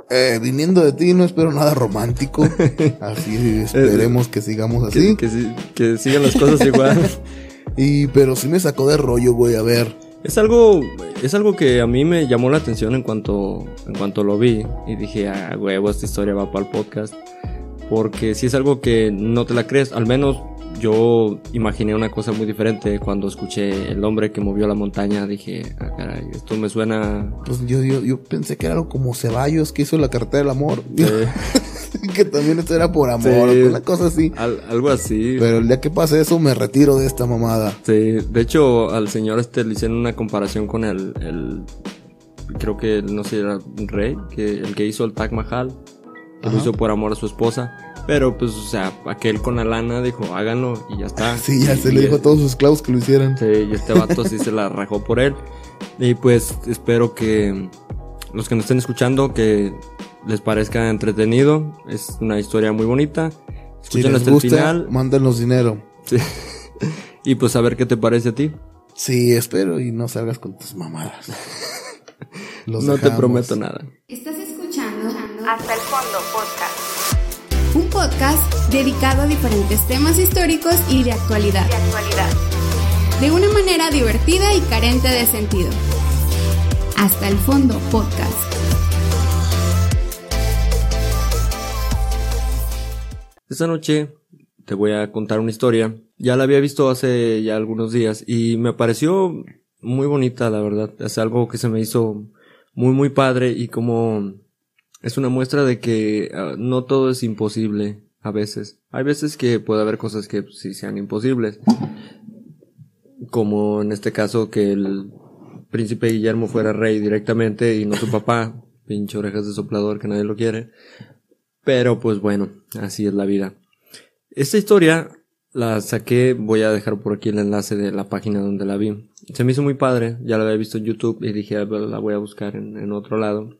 Viniendo de ti no espero nada romántico. Así esperemos que sigamos así. Que sigan las cosas igual. Pero sí me sacó de rollo, güey, a ver. Es algo que a mí me llamó la atención en cuanto lo vi. Y dije, huevo, esta historia va para el podcast. Porque si es algo que no te la crees. Al menos yo imaginé una cosa muy diferente cuando escuché el hombre que movió la montaña. Dije, caray, esto me suena... Pues yo pensé que era algo como Ceballos, que hizo la carretera del amor. Que también esto era por amor, sí, una cosa así. Algo así. Pero el día que pase eso me retiro de esta mamada. Sí, de hecho al señor le hicieron una comparación con creo que, no sé, era rey, el que hizo el Taj Mahal, que lo hizo por amor a su esposa. Pero pues, o sea, aquel con la lana dijo, háganlo y ya está. Sí, ya se le dijo a todos sus esclavos que lo hicieran. Sí, y este vato sí se la rajó por él. Y pues espero que los que nos estén escuchando, que les parezca entretenido. Es una historia muy bonita. Escuchen hasta el final. Mándenos dinero. Sí. Y pues a ver qué te parece a ti. Sí, espero y no salgas con tus mamadas. No te prometo nada. Estás escuchando Hasta el Fondo Podcast. Un podcast dedicado a diferentes temas históricos y de actualidad. De una manera divertida y carente de sentido. Hasta el Fondo Podcast. Esta noche te voy a contar una historia. Ya la había visto hace ya algunos días y me pareció muy bonita, la verdad. Es algo que se me hizo muy muy padre y como es una muestra de que no todo es imposible a veces. Hay veces que puede haber cosas que sí sean imposibles. Como en este caso que el príncipe Guillermo fuera rey directamente y no su papá. Pinche orejas de soplador que nadie lo quiere. Pero pues bueno, así es la vida. Esta historia la saqué, voy a dejar por aquí el enlace de la página donde la vi. Se me hizo muy padre, ya la había visto en YouTube y dije, la voy a buscar en otro lado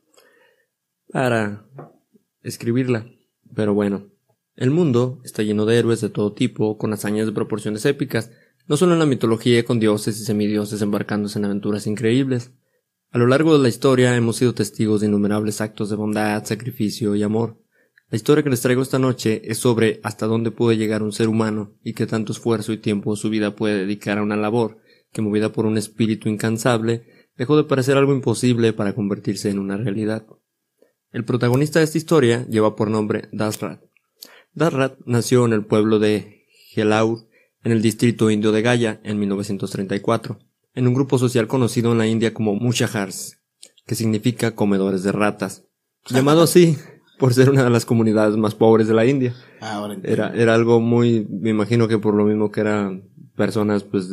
para escribirla. Pero bueno, el mundo está lleno de héroes de todo tipo, con hazañas de proporciones épicas, no solo en la mitología con dioses y semidioses embarcándose en aventuras increíbles. A lo largo de la historia hemos sido testigos de innumerables actos de bondad, sacrificio y amor. La historia que les traigo esta noche es sobre hasta dónde puede llegar un ser humano y qué tanto esfuerzo y tiempo de su vida puede dedicar a una labor que, movida por un espíritu incansable, dejó de parecer algo imposible para convertirse en una realidad. El protagonista de esta historia lleva por nombre Dasrat. Dasrat nació en el pueblo de Jelaur, en el distrito indio de Gaya, en 1934, en un grupo social conocido en la India como Mushahars, que significa comedores de ratas, llamado así por ser una de las comunidades más pobres de la India. Era algo muy, me imagino que por lo mismo que eran personas pues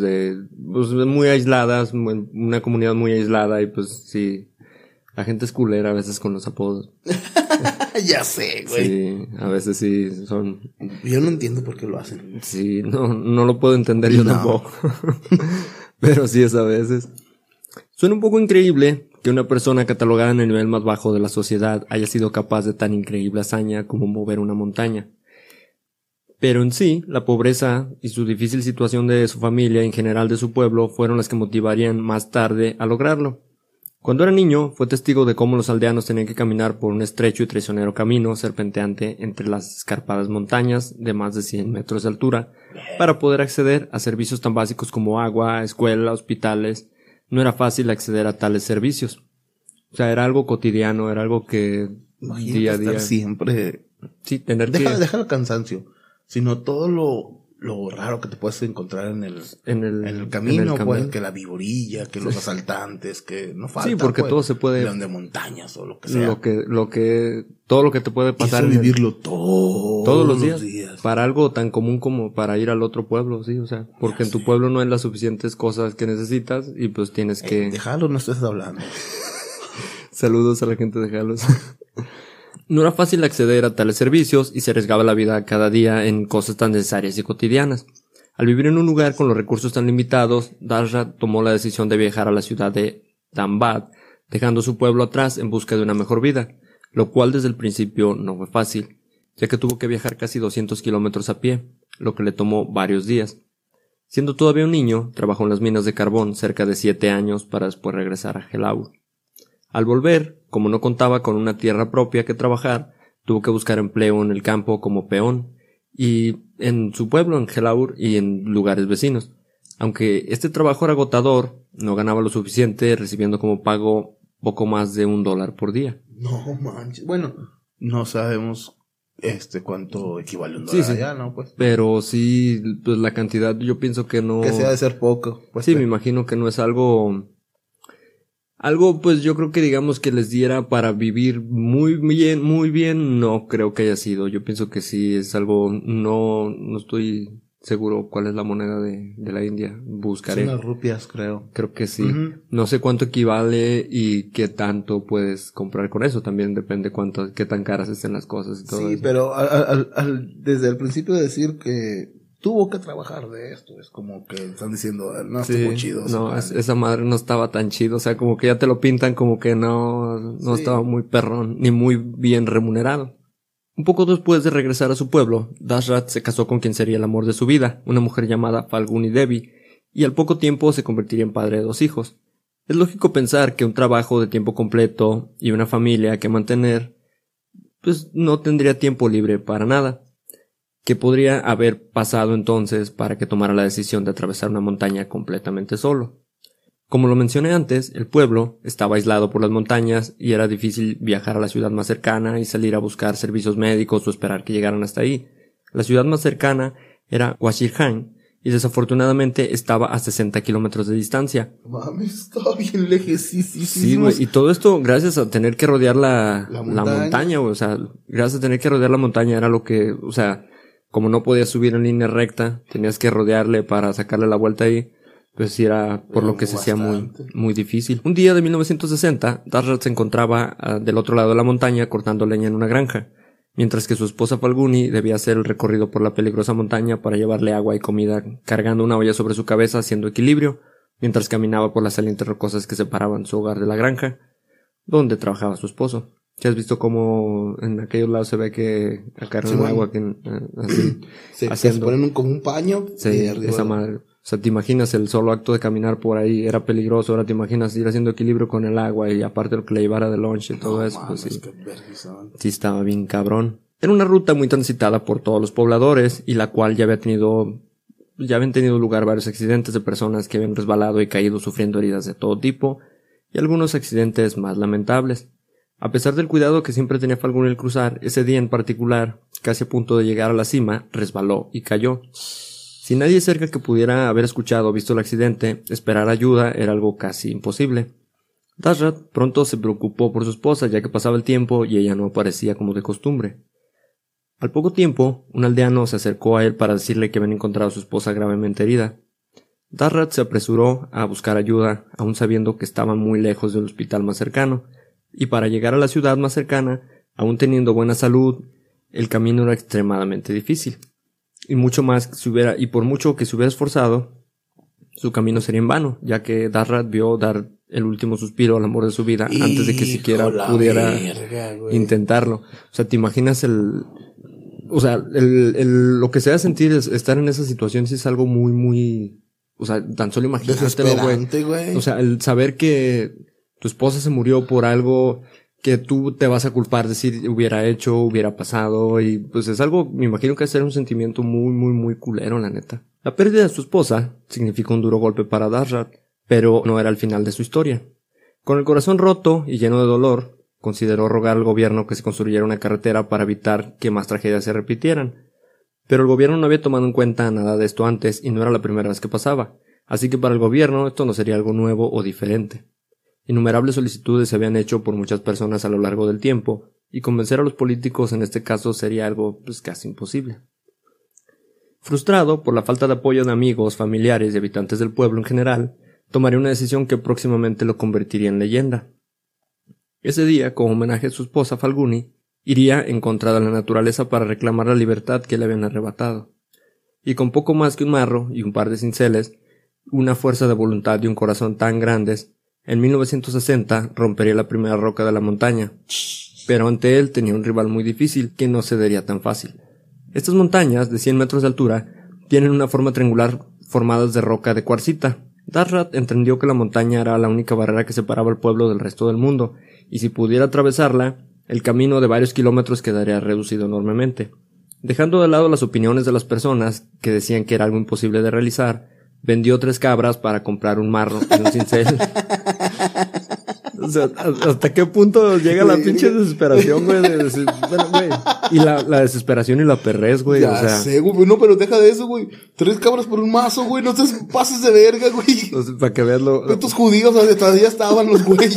muy aisladas, una comunidad muy aislada y pues sí, la gente es culera a veces con los apodos. Ya sé, güey. Sí, a veces sí son... Yo no entiendo por qué lo hacen. Sí, no lo puedo entender yo tampoco. Pero sí es a veces. Suena un poco increíble que una persona catalogada en el nivel más bajo de la sociedad haya sido capaz de tan increíble hazaña como mover una montaña. Pero en sí, la pobreza y su difícil situación de su familia y en general de su pueblo fueron las que motivarían más tarde a lograrlo. Cuando era niño, fue testigo de cómo los aldeanos tenían que caminar por un estrecho y traicionero camino serpenteante entre las escarpadas montañas de más de 100 metros de altura para poder acceder a servicios tan básicos como agua, escuela, hospitales. No era fácil acceder a tales servicios. O sea, era algo cotidiano, era algo que imagínate día a día... estar siempre... Sí, tener Deja el cansancio, sino todo lo raro que te puedes encontrar en el camino, pues, que la viborilla, que los asaltantes, que no falta. Sí, porque pues, todo se puede... león de montañas o lo que sea. Todo lo que te puede pasar. Eso vivirlo todos los días. Para algo tan común como para ir al otro pueblo, sí, o sea, porque en tu pueblo no hay las suficientes cosas que necesitas y pues tienes que... De Jalos no estés hablando. Saludos a la gente de Jalos. No era fácil acceder a tales servicios y se arriesgaba la vida cada día en cosas tan necesarias y cotidianas. Al vivir en un lugar con los recursos tan limitados, Dasrat tomó la decisión de viajar a la ciudad de Dhanbad, dejando su pueblo atrás en busca de una mejor vida, lo cual desde el principio no fue fácil, ya que tuvo que viajar casi 200 kilómetros a pie, lo que le tomó varios días. Siendo todavía un niño, trabajó en las minas de carbón cerca de 7 años para después regresar a Jelaur. Al volver, como no contaba con una tierra propia que trabajar, tuvo que buscar empleo en el campo como peón, y en su pueblo, en Gelaur, y en lugares vecinos. Aunque este trabajo era agotador, no ganaba lo suficiente, recibiendo como pago poco más de $1 por día. No manches. Bueno, no sabemos cuánto equivale $1 allá, ¿no? Pues. Pero sí, pues la cantidad yo pienso que no... Que sea de ser poco. Pues, sí, me imagino que no es algo, pues yo creo que digamos que les diera para vivir muy bien, no creo que haya sido. Yo pienso que sí es algo, no estoy seguro cuál es la moneda de la India. Buscaré. Son las rupias, creo. Creo que sí. Uh-huh. No sé cuánto equivale y qué tanto puedes comprar con eso. También depende qué tan caras estén las cosas y todo eso. Sí, pero desde el principio decir que tuvo que trabajar de esto, es como que están diciendo, no estuvo chido. No, esa madre no estaba tan chido. O sea, como que ya te lo pintan como que no estaba muy perrón, ni muy bien remunerado. Un poco después de regresar a su pueblo, Dashrath se casó con quien sería el amor de su vida, una mujer llamada Falguni Devi, y al poco tiempo se convertiría en padre de 2 hijos. Es lógico pensar que un trabajo de tiempo completo y una familia que mantener, pues no tendría tiempo libre para nada. ¿Qué podría haber pasado entonces para que tomara la decisión de atravesar una montaña completamente solo? Como lo mencioné antes, el pueblo estaba aislado por las montañas y era difícil viajar a la ciudad más cercana y salir a buscar servicios médicos o esperar que llegaran hasta ahí. La ciudad más cercana era Washirhan y desafortunadamente estaba a 60 kilómetros de distancia. Mami, está bien lejísimo. Sí, güey, y todo esto gracias a tener que rodear la montaña, güey. O sea, gracias a tener que rodear la montaña era lo que, o sea, como no podías subir en línea recta, tenías que rodearle para sacarle la vuelta ahí. Pues sí era por lo que se hacía muy difícil. Un día de 1960, Dashrath se encontraba del otro lado de la montaña cortando leña en una granja, mientras que su esposa Falguni debía hacer el recorrido por la peligrosa montaña para llevarle agua y comida, cargando una olla sobre su cabeza haciendo equilibrio, mientras caminaba por las salientes rocosas que separaban su hogar de la granja, donde trabajaba su esposo. ¿Sí has visto cómo en aquellos lados se ve que acarrean agua así haciendo? Se ponen como un paño. Sí, esa madre. O sea, te imaginas el solo acto de caminar por ahí era peligroso, ahora te imaginas ir haciendo equilibrio con el agua y aparte lo que le llevara de lunch y todo eso, pues sí. Sí estaba bien cabrón. Era una ruta muy transitada por todos los pobladores y la cual ya habían tenido lugar varios accidentes de personas que habían resbalado y caído sufriendo heridas de todo tipo y algunos accidentes más lamentables. A pesar del cuidado que siempre tenía Falguni al cruzar, ese día en particular, casi a punto de llegar a la cima, resbaló y cayó. Sin nadie cerca que pudiera haber escuchado o visto el accidente, esperar ayuda era algo casi imposible. Dashrath pronto se preocupó por su esposa ya que pasaba el tiempo y ella no aparecía como de costumbre. Al poco tiempo, un aldeano se acercó a él para decirle que habían encontrado a su esposa gravemente herida. Dashrath se apresuró a buscar ayuda, aun sabiendo que estaba muy lejos del hospital más cercano, y para llegar a la ciudad más cercana, aun teniendo buena salud, el camino era extremadamente difícil. Y por mucho que se hubiera esforzado, su camino sería en vano, ya que Dashrath vio dar el último suspiro al amor de su vida antes de que siquiera pudiera intentarlo. O sea, te imaginas lo que se va a sentir es estar en esa situación, si es algo muy, o sea, tan solo imagínatelo, güey. O sea, el saber que tu esposa se murió por algo que tú te vas a culpar, decir hubiera hecho, hubiera pasado, y pues es algo, me imagino que es un sentimiento muy culero, la neta. La pérdida de su esposa significó un duro golpe para Dashrath, pero no era el final de su historia. Con el corazón roto y lleno de dolor, consideró rogar al gobierno que se construyera una carretera para evitar que más tragedias se repitieran. Pero el gobierno no había tomado en cuenta nada de esto antes y no era la primera vez que pasaba, así que para el gobierno esto no sería algo nuevo o diferente. Innumerables solicitudes se habían hecho por muchas personas a lo largo del tiempo, y convencer a los políticos en este caso sería algo casi imposible. Frustrado por la falta de apoyo de amigos, familiares y habitantes del pueblo en general, tomaría una decisión que próximamente lo convertiría en leyenda. Ese día, como homenaje a su esposa Falguni, iría en contra de la naturaleza para reclamar la libertad que le habían arrebatado. Y con poco más que un marro y un par de cinceles, una fuerza de voluntad y un corazón tan grandes, en 1960 rompería la primera roca de la montaña, pero ante él tenía un rival muy difícil que no cedería tan fácil. Estas montañas, de 100 metros de altura, tienen una forma triangular formadas de roca de cuarcita. Dashrath entendió que la montaña era la única barrera que separaba al pueblo del resto del mundo, y si pudiera atravesarla, el camino de varios kilómetros quedaría reducido enormemente. Dejando de lado las opiniones de las personas que decían que era algo imposible de realizar, vendió 3 cabras para comprar un marro y un cincel. O sea, ¿hasta qué punto llega la pinche desesperación, güey? Bueno, güey. Y la desesperación y la perrez, güey. Ya o sea, sé, güey. No, pero deja de eso, güey. 3 cabras por un mazo, güey. No te pases de verga, güey. O sea, para que veas lo... Estos judíos todavía estaban los güeyes.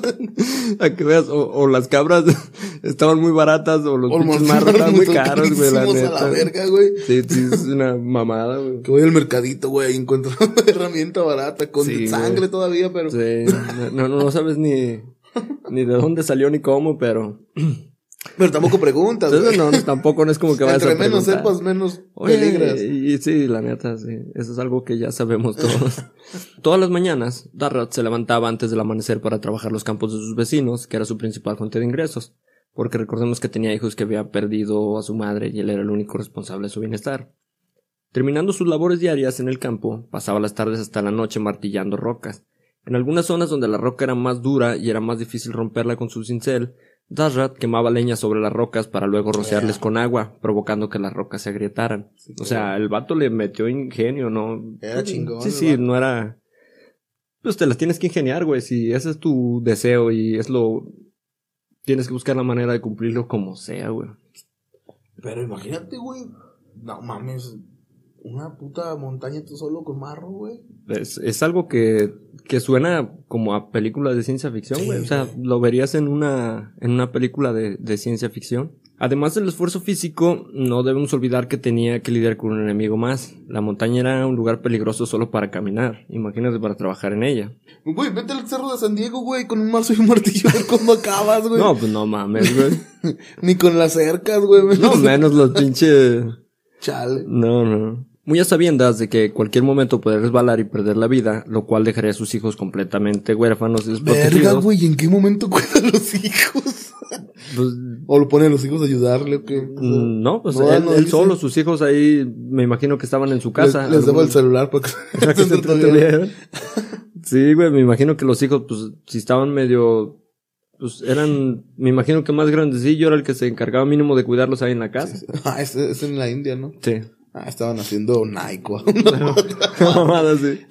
Para que veas, o las cabras estaban muy baratas, o los pinches marros estaban muy caros, güey, la neta. A la verga, güey. Sí, es una mamada, güey. Que voy al mercadito, güey, y encuentro una herramienta barata con sangre todavía, pero... Sí, no sabes ni de dónde salió ni cómo, pero tampoco preguntas, güey. No, tampoco no es como que vayas a preguntar. Entre menos sepas, menos peligras. Y sí, la neta, sí. Eso es algo que ya sabemos todos. Todas las mañanas, Darrat se levantaba antes del amanecer para trabajar los campos de sus vecinos, que era su principal fuente de ingresos. Porque recordemos que tenía hijos que había perdido a su madre y él era el único responsable de su bienestar. Terminando sus labores diarias en el campo, pasaba las tardes hasta la noche martillando rocas. En algunas zonas donde la roca era más dura y era más difícil romperla con su cincel, Darrat quemaba leña sobre las rocas para luego rociarles con agua, provocando que las rocas se agrietaran. Sí, o sea, el vato le metió ingenio, ¿no? Era chingón. Sí, no era... Pues te las tienes que ingeniar, güey. Si ese es tu deseo y tienes que buscar la manera de cumplirlo como sea, güey. Pero imagínate, güey. No mames... Una puta montaña tú solo con marro, güey. Es algo que suena como a películas de ciencia ficción, güey. Sí, o sea, lo verías en una película de ciencia ficción. Además del esfuerzo físico, no debemos olvidar que tenía que lidiar con un enemigo más. La montaña era un lugar peligroso solo para caminar. Imagínate para trabajar en ella. Güey, vete al cerro de San Diego, güey, con un mazo y un martillo cuando acabas, güey. No, pues no mames, güey. Ni con las cercas, güey. No, menos los pinches... Chale. No. Muy a sabiendas de que en cualquier momento puede resbalar y perder la vida, lo cual dejaría a sus hijos completamente huérfanos y desprotegidos. Verga, güey, ¿en qué momento cuidan a los hijos? Pues, ¿o lo ponen a los hijos a ayudarle o qué? O sea, no, pues él solo, sus hijos ahí, me imagino que estaban en su casa. Les daba el celular para que se entretuvieran. Sí, güey, me imagino que los hijos, pues, si estaban medio... Pues eran, me imagino que más grandecillo, era el que se encargaba mínimo de cuidarlos ahí en la casa. Sí. Ah, es en la India, ¿no? Sí. Estaban haciendo Nike. Mamada, sí.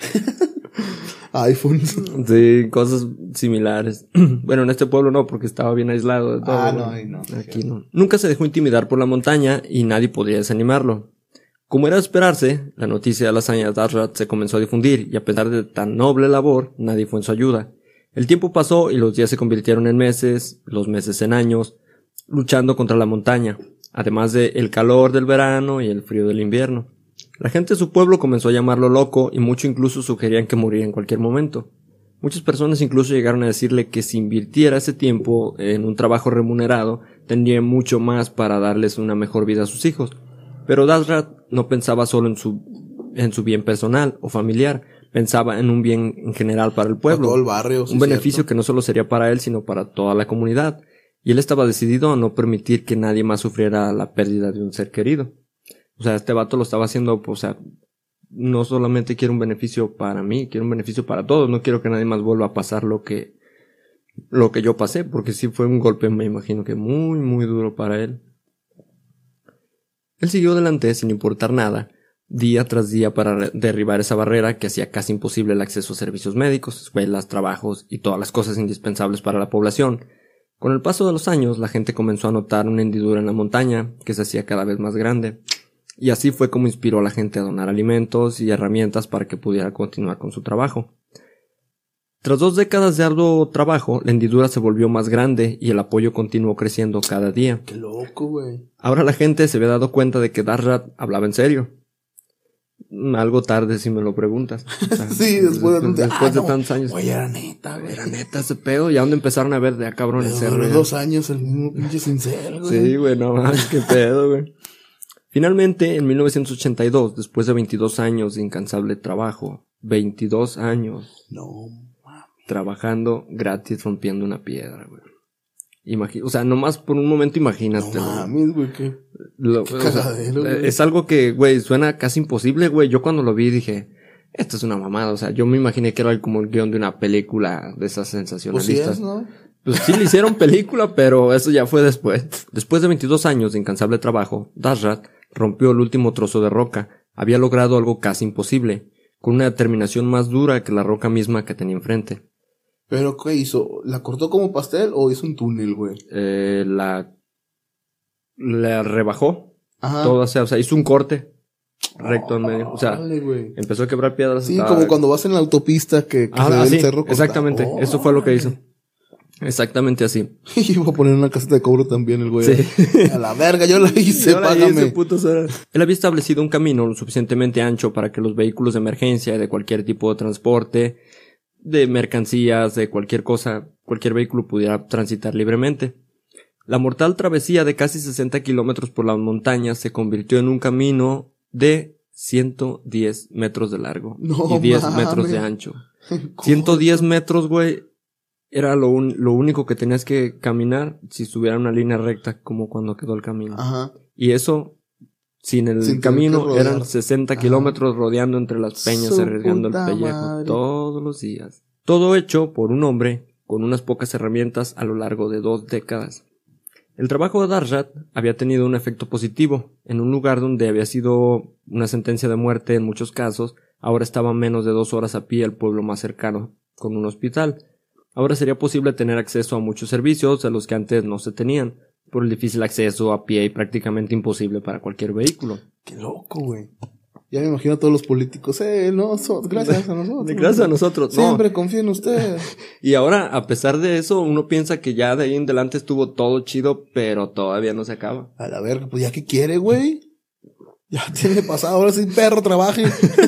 iPhones. Sí, cosas similares. Bueno, en este pueblo no, porque estaba bien aislado de todo. No. Aquí no. Nunca se dejó intimidar por la montaña y nadie podía desanimarlo. Como era de esperarse, la noticia de la hazaña de Darrat se comenzó a difundir y a pesar de tan noble labor, nadie fue en su ayuda. El tiempo pasó y los días se convirtieron en meses, los meses en años, luchando contra la montaña, además de el calor del verano y el frío del invierno. La gente de su pueblo comenzó a llamarlo loco y muchos incluso sugerían que muriera en cualquier momento. Muchas personas incluso llegaron a decirle que si invirtiera ese tiempo en un trabajo remunerado, tendría mucho más para darles una mejor vida a sus hijos. Pero Darrat no pensaba solo en su bien personal o familiar, pensaba en un bien en general para el pueblo. Para todo el barrio, sí, un beneficio que no solo sería para él, sino para toda la comunidad. Y él estaba decidido a no permitir que nadie más sufriera la pérdida de un ser querido. O sea, este vato lo estaba haciendo, o sea, no solamente quiero un beneficio para mí, quiero un beneficio para todos. No quiero que nadie más vuelva a pasar lo que yo pasé, porque sí fue un golpe, me imagino que muy, muy duro para él. Él siguió adelante sin importar nada, día tras día para derribar esa barrera que hacía casi imposible el acceso a servicios médicos, escuelas, trabajos y todas las cosas indispensables para la población. Con el paso de los años, la gente comenzó a notar una hendidura en la montaña que se hacía cada vez más grande. Y así fue como inspiró a la gente a donar alimentos y herramientas para que pudiera continuar con su trabajo. Tras 2 décadas de arduo trabajo, la hendidura se volvió más grande y el apoyo continuó creciendo cada día. ¡Qué loco, güey! Ahora la gente se había dado cuenta de que Darrat hablaba en serio. Algo tarde si me lo preguntas. O sea, sí, después de tantos años. Oye, era neta, güey. Era neta ese pedo. Ya donde empezaron a ver de cabrón en serio. Duró 2 años el mismo pinche sincero, güey. Sí, güey, no mames, qué pedo, güey. Finalmente, en 1982, después de 22 años de incansable trabajo, 22 años. No, mami. Trabajando gratis rompiendo una piedra, güey. O sea, nomás por un momento imagínate. No mames, güey, qué cagadero, güey. Es algo que, güey, suena casi imposible, güey. Yo cuando lo vi dije, esto es una mamada. O sea, yo me imaginé que era como el guión de una película de esas sensacionalistas. Pues sí es, ¿no? Pues sí le hicieron película, pero eso ya fue después. Después de 22 años de incansable trabajo, Dashrat rompió el último trozo de roca. Había logrado algo casi imposible, con una determinación más dura que la roca misma que tenía enfrente. ¿Pero qué hizo? ¿La cortó como pastel o hizo un túnel, güey? La rebajó. Ajá. Todo, o sea, hizo un corte recto en medio. O sea, vale, empezó a quebrar piedras. Sí, como cuando vas en la autopista que se ve el cerro cortado. Exactamente, eso fue lo que hizo. Exactamente así. Y iba a poner una caseta de cobro también el güey. Sí. A la verga, yo la hice, págame. Él había establecido un camino lo suficientemente ancho para que los vehículos de emergencia y de cualquier tipo de transporte, de mercancías, de cualquier cosa, cualquier vehículo pudiera transitar libremente. La mortal travesía de casi 60 kilómetros por las montañas se convirtió en un camino de 110 metros de largo y 10 metros de ancho. 110 metros, güey. Era lo único que tenías que caminar si estuviera una línea recta, como cuando quedó el camino. Ajá. Y eso, sin el camino, eran 60 kilómetros rodeando entre las peñas, arriesgando el pellejo todos los días. Todo hecho por un hombre con unas pocas herramientas a lo largo de 2 décadas. El trabajo de Dashrat había tenido un efecto positivo. En un lugar donde había sido una sentencia de muerte en muchos casos, ahora estaba a menos de 2 horas a pie el pueblo más cercano, con un hospital. Ahora sería posible tener acceso a muchos servicios a los que antes no se tenían, por el difícil acceso a pie y prácticamente imposible para cualquier vehículo. Qué loco, güey. Ya me imagino a todos los políticos, gracias a nosotros. Gracias a nosotros. Siempre confío en usted. Y ahora, a pesar de eso, uno piensa que ya de ahí en adelante estuvo todo chido, pero todavía no se acaba. A la verga, pues ya que quiere, güey. Ya tiene pasado, ahora sí, perro, trabaje.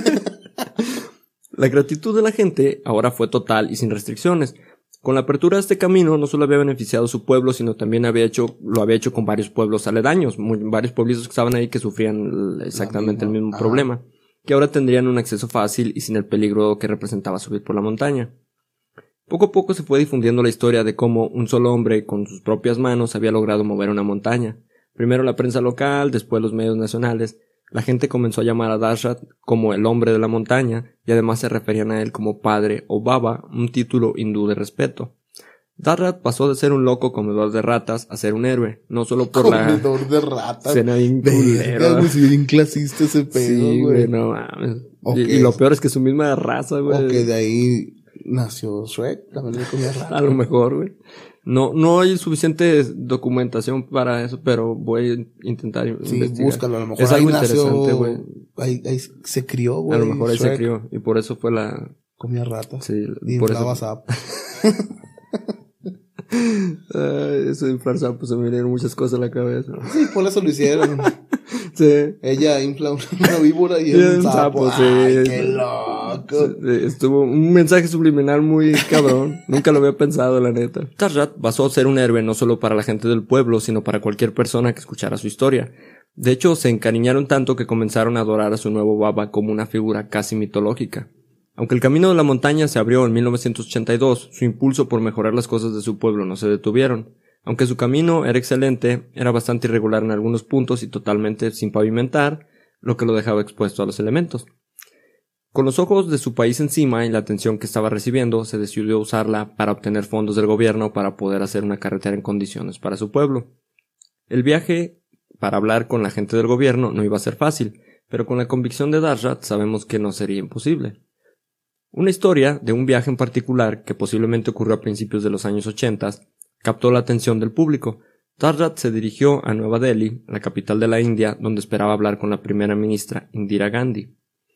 La gratitud de la gente ahora fue total y sin restricciones. Con la apertura de este camino no solo había beneficiado a su pueblo, sino también lo había hecho con varios pueblos aledaños, varios pueblitos que estaban ahí que sufrían exactamente el mismo problema, que ahora tendrían un acceso fácil y sin el peligro que representaba subir por la montaña. Poco a poco se fue difundiendo la historia de cómo un solo hombre con sus propias manos había logrado mover una montaña. Primero la prensa local, después los medios nacionales. La gente comenzó a llamar a Dashrat como el hombre de la montaña y además se referían a él como padre o baba, un título hindú de respeto. Dashrat pasó de ser un loco comedor de ratas a ser un héroe, no solo por comedor de ratas. Cena bien culero. Es bien clasista ese pedo, sí, güey, no mames. Y lo peor es que su misma raza, güey. O que de ahí nació Shrek, también le comía ratas. A lo mejor, güey. No hay suficiente documentación para eso, pero voy a intentar investigar. Sí, búscalo, a lo mejor es algo interesante, güey. Ahí se crió, güey. A lo mejor ahí Shrek se crió, y por eso fue la... Comía ratas. Sí, y por inflaba eso... sapo. Eso de inflar sapo, se me vinieron muchas cosas a la cabeza. Sí, por eso lo hicieron. Sí. Ella infla una víbora y un sapo. Sí. Ay, qué loco. Sí, estuvo un mensaje subliminal muy cabrón. Nunca lo había pensado, la neta. Dashrat pasó a ser un héroe no solo para la gente del pueblo, sino para cualquier persona que escuchara su historia. De hecho, se encariñaron tanto que comenzaron a adorar a su nuevo baba como una figura casi mitológica. Aunque el camino de la montaña se abrió en 1982, su impulso por mejorar las cosas de su pueblo no se detuvieron. Aunque su camino era excelente, era bastante irregular en algunos puntos y totalmente sin pavimentar, lo que lo dejaba expuesto a los elementos. Con los ojos de su país encima y la atención que estaba recibiendo, se decidió usarla para obtener fondos del gobierno para poder hacer una carretera en condiciones para su pueblo. El viaje para hablar con la gente del gobierno no iba a ser fácil, pero con la convicción de Dashrat sabemos que no sería imposible. Una historia de un viaje en particular, que posiblemente ocurrió a principios de los años 80, captó la atención del público. Dashrat se dirigió a Nueva Delhi, la capital de la India, donde esperaba hablar con la primera ministra Indira Gandhi.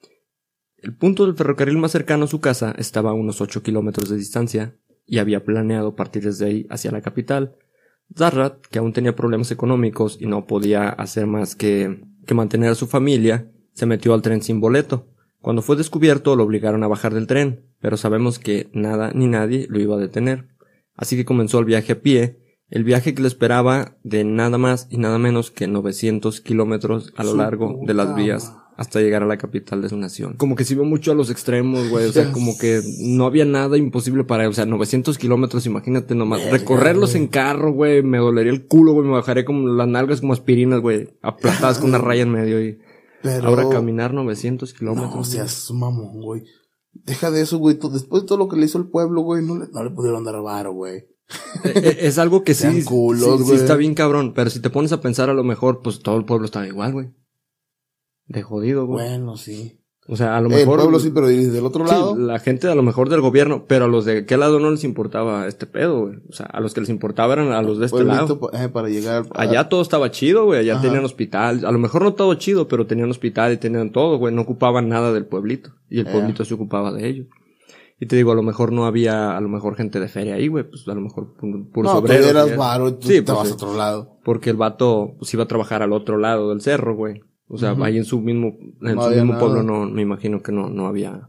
El punto del ferrocarril más cercano a su casa estaba a unos 8 kilómetros de distancia, y había planeado partir desde ahí hacia la capital. Dashrat, que aún tenía problemas económicos y no podía hacer más que mantener a su familia, se metió al tren sin boleto. Cuando fue descubierto lo obligaron a bajar del tren, pero sabemos que nada ni nadie lo iba a detener. Así que comenzó el viaje a pie, el viaje que le esperaba de nada más y nada menos que 900 kilómetros a lo largo de las vías hasta llegar a la capital de su nación. Como que se vio mucho a los extremos, güey, o sea, como que no había nada imposible para él, o sea, 900 kilómetros, imagínate nomás, recorrerlos en carro, güey, me dolería el culo, güey, me bajaré como las nalgas como aspirinas, güey, aplastadas con una raya en medio y... Pero ahora caminar 900 kilómetros. No seas mamón, güey. Deja de eso, güey. Después de todo lo que le hizo el pueblo, güey, no le pudieron dar varo, güey. Es algo que sí, culos, sí está bien cabrón, pero si te pones a pensar a lo mejor, pues todo el pueblo estaba igual, güey. De jodido, güey. Bueno, sí. O sea, a lo mejor... El pueblo sí, pero del otro lado... Sí, la gente a lo mejor del gobierno, pero a los de qué lado no les importaba este pedo, güey. O sea, a los que les importaba eran a los de este lado. Para llegar... Allá todo estaba chido, güey. Allá tenían hospital. A lo mejor no todo chido, pero tenían hospital y tenían todo, güey. No ocupaban nada del pueblito. Y el pueblito se ocupaba de ellos. Y te digo, a lo mejor no había, a lo mejor gente de feria ahí, güey. Pues a lo mejor puro obreros. No, tú eras varo y tú te vas a otro lado. Porque el vato, pues iba a trabajar al otro lado del cerro, güey. O sea, ahí en su mismo pueblo no, me imagino que no había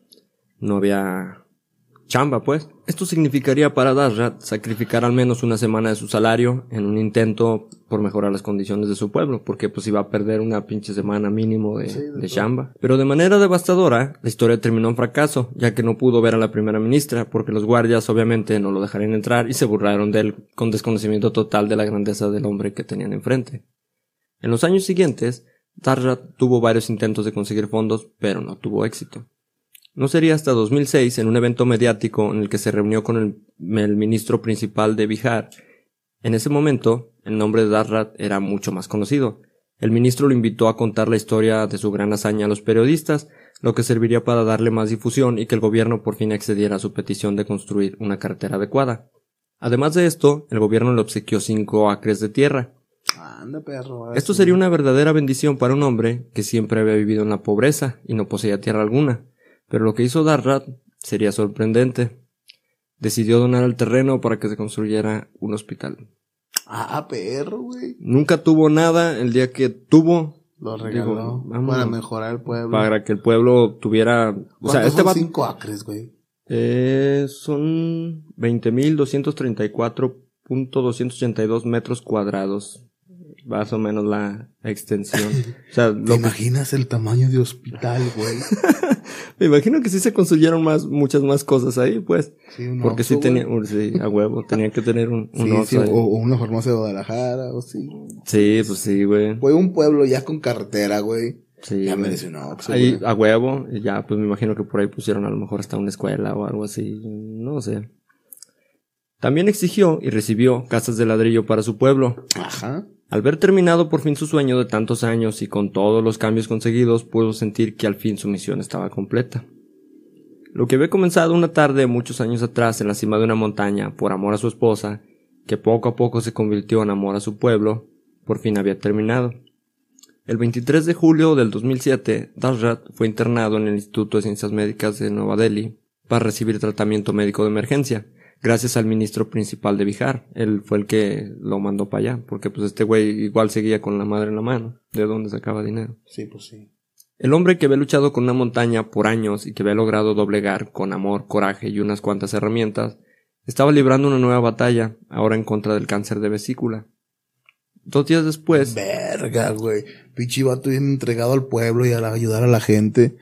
chamba, pues. Esto significaría para Dazrat sacrificar al menos una semana de su salario en un intento por mejorar las condiciones de su pueblo, porque pues iba a perder una pinche semana mínimo de chamba. Pero de manera devastadora, la historia terminó en fracaso, ya que no pudo ver a la primera ministra, porque los guardias obviamente no lo dejarían entrar y se burlaron de él con desconocimiento total de la grandeza del hombre que tenían enfrente. En los años siguientes, Dazrat tuvo varios intentos de conseguir fondos, pero no tuvo éxito. No sería hasta 2006, en un evento mediático en el que se reunió con el ministro principal de Bihar. En ese momento, el nombre de Dazrat era mucho más conocido. El ministro lo invitó a contar la historia de su gran hazaña a los periodistas, lo que serviría para darle más difusión y que el gobierno por fin accediera a su petición de construir una carretera adecuada. Además de esto, el gobierno le obsequió 5 acres de tierra. Anda, perro. Esto sería una verdadera bendición para un hombre que siempre había vivido en la pobreza y no poseía tierra alguna. Pero lo que hizo Dazrat sería sorprendente. Decidió donar el terreno para que se construyera un hospital. Perro, güey. Nunca tuvo nada. El día que tuvo, lo regaló para mejorar el pueblo. Para que el pueblo tuviera... O sea, son 5 acres, güey? Son 20.234.282 metros cuadrados. Más o menos la extensión. O sea, ¿te imaginas el tamaño de hospital, güey? Me imagino que sí se construyeron muchas más cosas ahí, pues. Sí, porque Oxxo, sí tenía, sí, a huevo, tenían que tener un Oxxo o una farmacia de Guadalajara, o sí. Sí, pues sí, güey. Fue un pueblo ya con carretera, güey. Sí. Ya merece un Oxxo, ahí, a huevo, y ya, pues me imagino que por ahí pusieron a lo mejor hasta una escuela o algo así, no sé. También exigió y recibió casas de ladrillo para su pueblo. Ajá. Al ver terminado por fin su sueño de tantos años y con todos los cambios conseguidos, pudo sentir que al fin su misión estaba completa. Lo que había comenzado una tarde muchos años atrás en la cima de una montaña por amor a su esposa, que poco a poco se convirtió en amor a su pueblo, por fin había terminado. El 23 de julio del 2007, Dazrat fue internado en el Instituto de Ciencias Médicas de Nueva Delhi para recibir tratamiento médico de emergencia. Gracias al ministro principal de Bihar. Él fue el que lo mandó para allá. Porque pues este güey igual seguía con la madre en la mano. ¿De dónde sacaba dinero? Sí, pues sí. El hombre que había luchado con una montaña por años y que había logrado doblegar con amor, coraje y unas cuantas herramientas, estaba librando una nueva batalla, ahora en contra del cáncer de vesícula. 2 días después... Verga, güey. Pinche vato bien entregado al pueblo y a ayudar a la gente.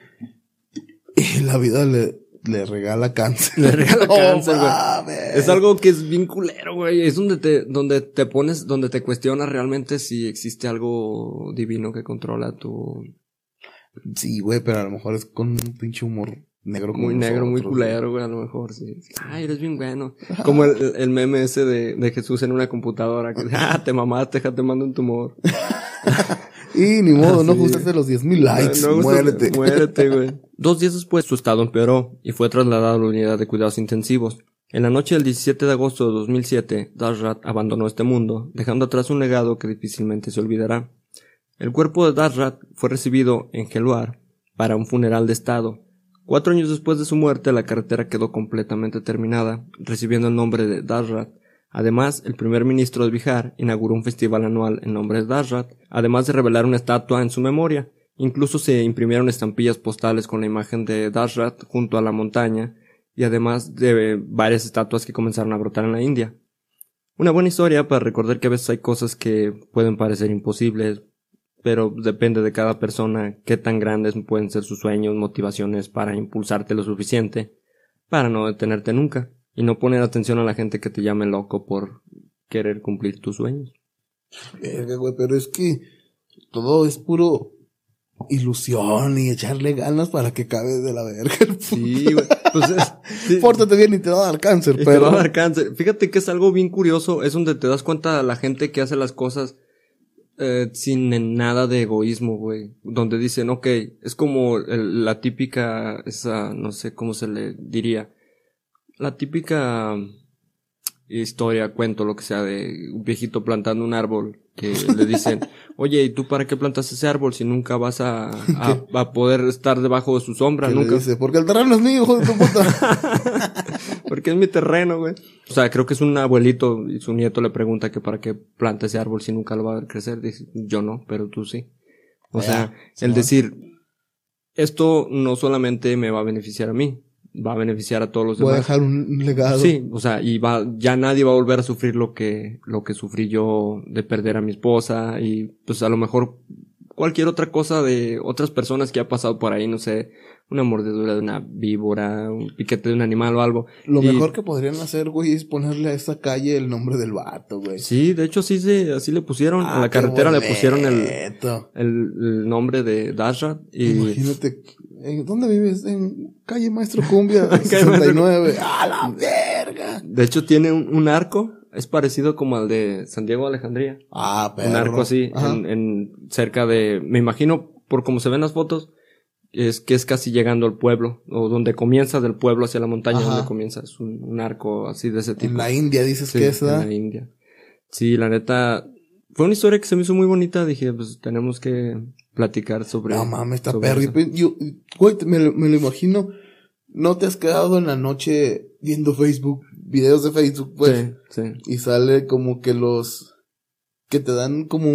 Y la vida le regala cáncer. Le regala cáncer, güey. Es algo que es bien culero, güey. Es donde te pones, donde te cuestionas realmente si existe algo divino que controla tu... Sí, güey, pero a lo mejor es con un pinche humor negro como muy negro, muy culero, güey, a lo mejor, sí. Ay, eres bien bueno. Como el meme ese de Jesús en una computadora que te mamaste, déjate mando un tumor. Y ni modo, no gustaste los 10,000 likes. No, muérete. Muérete, güey. 2 días después su estado empeoró y fue trasladado a la unidad de cuidados intensivos. En la noche del 17 de agosto de 2007, Dazrat abandonó este mundo, dejando atrás un legado que difícilmente se olvidará. El cuerpo de Dazrat fue recibido en Helwar para un funeral de estado. 4 años después de su muerte, la carretera quedó completamente terminada, recibiendo el nombre de Dazrat. Además, el primer ministro de Bihar inauguró un festival anual en nombre de Dazrat, además de revelar una estatua en su memoria. Incluso se imprimieron estampillas postales con la imagen de Dazrat junto a la montaña, y además de varias estatuas que comenzaron a brotar en la India. Una buena historia para recordar que a veces hay cosas que pueden parecer imposibles, pero depende de cada persona qué tan grandes pueden ser sus sueños, motivaciones para impulsarte lo suficiente para no detenerte nunca. Y no poner atención a la gente que te llame loco por querer cumplir tus sueños. Verga, güey, pero es que todo es puro ilusión y echarle ganas para que cabe de la verga. Sí, güey. Pues sí. Pórtate bien y te va a dar cáncer, pero... Te va a dar cáncer. Fíjate que es algo bien curioso, es donde te das cuenta de la gente que hace las cosas sin nada de egoísmo, güey. Donde dicen, okay, es como la típica, esa, no sé cómo se le diría, la típica historia, cuento, lo que sea, de un viejito plantando un árbol, que le dicen, oye, ¿y tú para qué plantas ese árbol si nunca vas a poder estar debajo de su sombra? Nunca. Le dice, porque el terreno es mío, hijo de tu puta. Porque es mi terreno, güey. O sea, creo que es un abuelito y su nieto le pregunta que para qué planta ese árbol si nunca lo va a ver crecer. Dice, yo no, pero tú sí. O sea, el decir, esto no solamente me va a beneficiar a mí, va a beneficiar a todos los demás. Voy a dejar un legado. Sí, o sea, y ya nadie va a volver a sufrir lo que sufrí yo de perder a mi esposa y pues a lo mejor cualquier otra cosa de otras personas que ha pasado por ahí, no sé, una mordedura de una víbora, un piquete de un animal o algo. Lo mejor que podrían hacer, güey, es ponerle a esta calle el nombre del vato, güey. Sí, de hecho así le pusieron, a la carretera le pusieron el nombre de Dashrat. Imagínate, ¿dónde vives? En calle Maestro Cumbia 69. ¡A la verga! De hecho tiene un arco, es parecido como al de San Diego Alejandría. Ah, perro. Un arco así, en cerca de, me imagino, por como se ven las fotos, es que es casi llegando al pueblo, o donde comienza del pueblo hacia la montaña, donde comienza, es un arco así de ese tipo. En la India dices que es, ¿verdad? En la India. Sí, la neta, fue una historia que se me hizo muy bonita, dije, pues tenemos que platicar sobre. No mames, está perro. Yo, güey, me lo imagino, ¿no te has quedado en la noche viendo Facebook, videos de Facebook, pues? Sí. Y sale como que que te dan como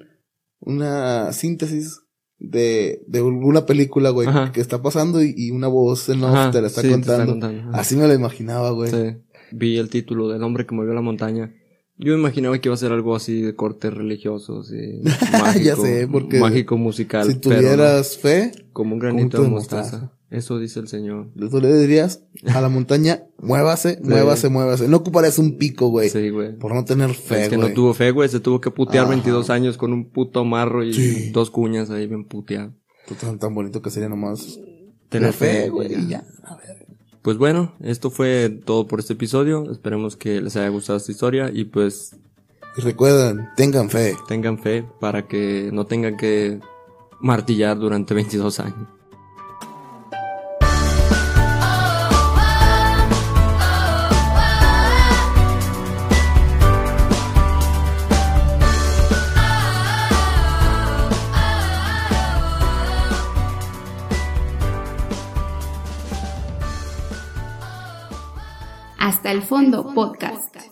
una síntesis de alguna película, güey, que está pasando y una voz en off te la está contando. Así me lo imaginaba, güey. Sí. Vi el título del hombre que movió la montaña. Yo me imaginaba que iba a ser algo así de corte religioso, así, mágico. Ya sé, porque mágico musical. Si tuvieras fe, como un granito de mostaza. Eso dice el Señor. Tú le dirías a la montaña, muévase. No ocuparías un pico, güey. Sí, güey. Por no tener fe, güey. Es que no tuvo fe, güey. Se tuvo que putear 22 años con un puto marro y 2 cuñas ahí bien puteado. Tan bonito que sería nomás tener fe, güey. Y ya, a ver. Pues bueno, esto fue todo por este episodio. Esperemos que les haya gustado esta historia y pues... Y recuerden, tengan fe. Tengan fe para que no tengan que martillar durante 22 años. Hasta el Fondo Podcast.